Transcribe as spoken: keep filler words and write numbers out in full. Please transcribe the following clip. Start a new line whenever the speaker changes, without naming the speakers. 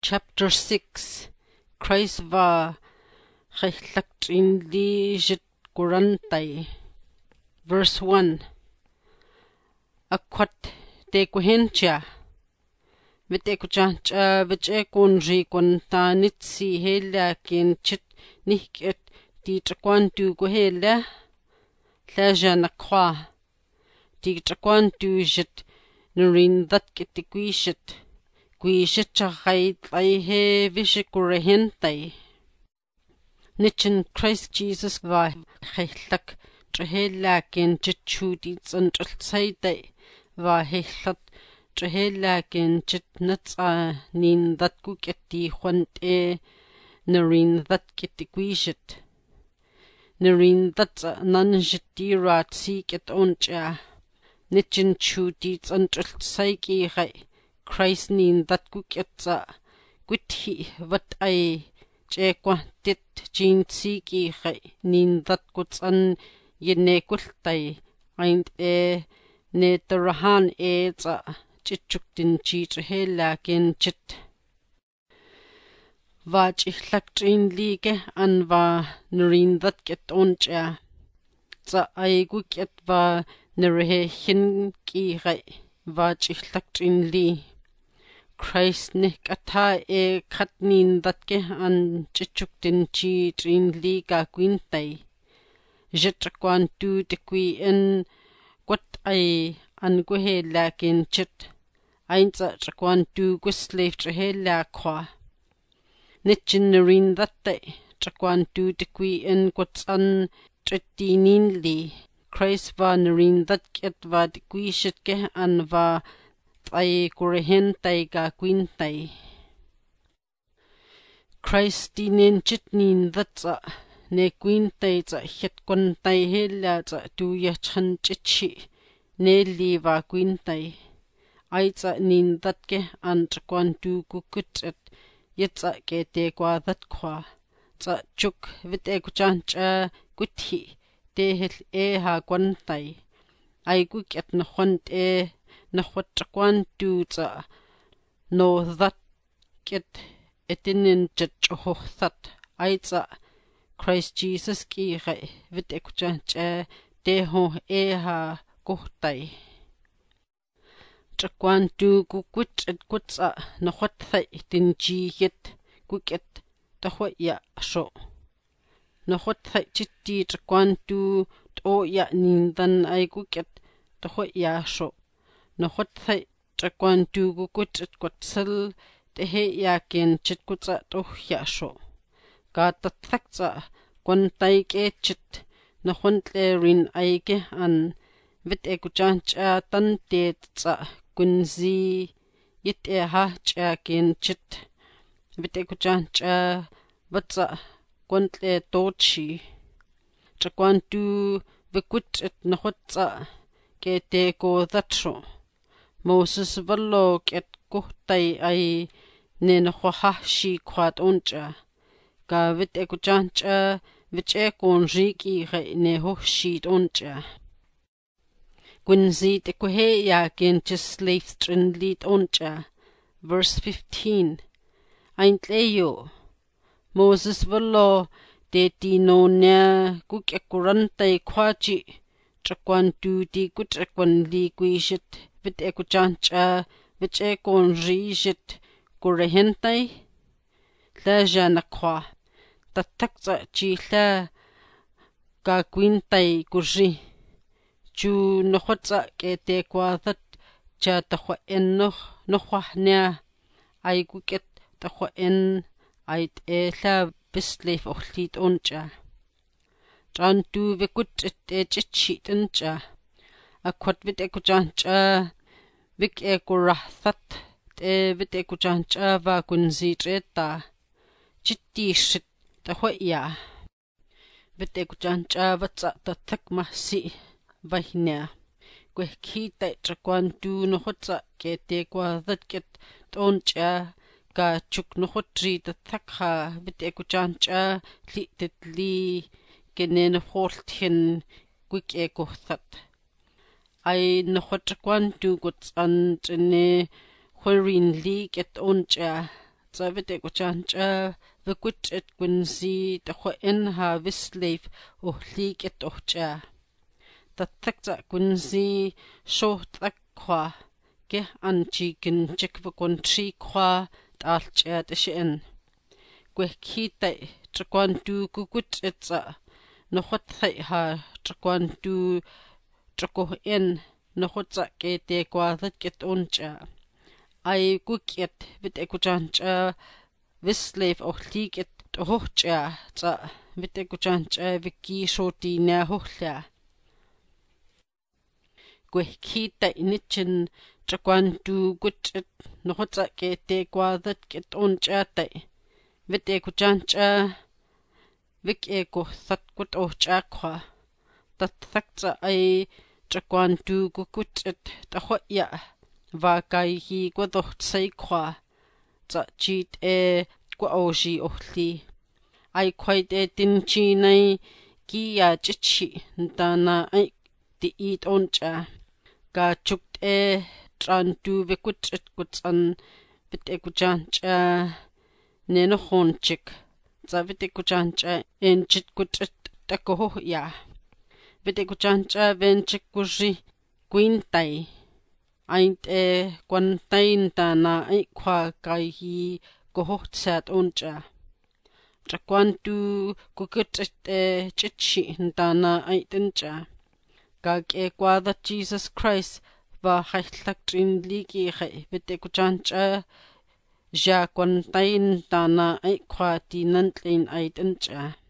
Chapter six. Christ va chaitlak li jit kurantay. Verse one. Akwat te kuhencha. Vite kuchancha viche kunri kunta nitsi hela kin chit nihket ti chakwantu kuhela. Laja nakwa. Ti chakwantu jit nurin that kitikuishit. Kuishit chakait ay he vishikurehentay. Nichin Christ Jesus va chaitlak trahela kin chit chuti tsantraltsayday va helat trahela kin chit natsa nin that kuketi huante narin that kitikuishit. Narin that nanjitira tsiket oncha. Nichin chuti tsantraltsayki gai. Christ nin that kuketsa kuthi vat ay chekwa tit jin tsiki gai nin that kutsan yene kultay aind e ne tarahan e tsa chichuk din chi trahela kin chit. Va chihlak trin lige an va nurin that ket oncha. Tsa ay kuket va narahe hin ki gai va chihlak trin li. Christ ne kata e katnin datke an chichuk din chi trin li ka kwintay. Jitrakwan tu te kwi en kwat ay an guhe lakin chit. Ainsa trakwan tu guslev trahela kwa. Nichin narin datte trakwan tu te kwi en kwats an tritinin li. Christ va narin datket va te kwi shitke an va ay kurehentay ka kwintay. Christ dinin chitnin thatsa ne kwintay tsa hit kwantay hela tsa tuya chan chichi ne li va kwintay. Ay tsa nin thatke an chakwan tu kukutit yitsa ke te kwa that kwa. Tsa chuk vite kuchancha kuthi te hil e ha kwantay. Ay kuket na khwant e na khwatrakwan tu tsa no that kit etinin chit chohothat ay tsa Christ Jesus ki gai vite kuchancha te ho e ha kuhtay. Chakwan tu kukwit et kutsa na khwathay tin chi hit kuket tahwaya sho. Na khwathay chitti chakwan tu to ya nindan ay kuket tahwaya sho. Na khwathay chakwan tu kukwit et kutsal tehe yakin chit kutsa tohya sho. Ka tathak tsa kwantay ke chit na khwantle rin ay ke an vite kuchancha tante tsa kunzi yit e ha chakin chit. Vite kuchancha vatsa kwantle tochi. Chakwan tu vikwit et na khwatsa ke te ko thatsho. Moses valo ket kuhtay ay ne na khwahashi kwat oncha. Ka vite kuchancha viche kon riki gai ne hoshi oncha. Gwinzi te kuhe yakin chis slaves trinlit oncha. Verse fifteen. Aintleyo. Moses valo te tinonya kukekurantay kwachi. Chakwan tu ti kuchakwan li kuishit vite kuchancha viche kon rishit kurehentay. Laja nakwa. Tatakza chi la ka kwintay kurri. Chu nokhwatsa ke te kwa that cha tahwa en noh nokhwahnya ay kuket tahwa en ay te la bislef ohlit oncha. Chan tu vikut et e chichit oncha. Akwat vite kuchancha vik e kurathat te vite kuchancha va kunzi treta. Chitti shit tahwaya. Vite kuchancha vatsa tathak mahsi vahnya. Kwehkita chakwan tu nohotsa ke te kwa thatket toncha ka chuk nohotri tathak ha vite kuchancha li titli kene noholthin kwik e kuhthat. Ay nohotrakwan tu kutsan chine khwerin li ket oncha Zavite kuchancha vikut et kunsi takhwa en ha visleif uhlik et ohcha. Tatakta kunsi shoht akwa ke anchi kin chikvakon tri kwa talcha tashen. Kwekita chakwantu kukut etza nohot ha chakwantu chakoh en nohotza ke te kwadat ket oncha. Ai kukiet vite kuchancha visleif ohlik et tohocha tsa vite kuchancha viki shoti na hohla. Kwekita inichin chakwantu kuchet nohotza ke te kwadat ket oncha te. Vite kuchancha vik eko thatkut ohcha kwa. Tatakza ai chakwantu kukuchet tahoya. Vakai hi kwadohtsai kwa tsa chit e kwa oji ohli. Ai kwait e tinchi nai kia chichi ntana ai ti it oncha. Ka chukt e trantu vikuchet kutsan vite kuchancha neno honchik. Tsa vite kuchancha enchit kuchet takohoya. Vite kuchancha venchik kuji kuintai. Aint e kwantain tana ai kwa kai hi kohotsat oncha. Chakwantu kukuchet e chichi ntana ai tincha. Kag e kwadat Jesus Christ va haitlak trin liki hai vite kuchancha ja kwantain tana ai kwa tinantlein ai tincha.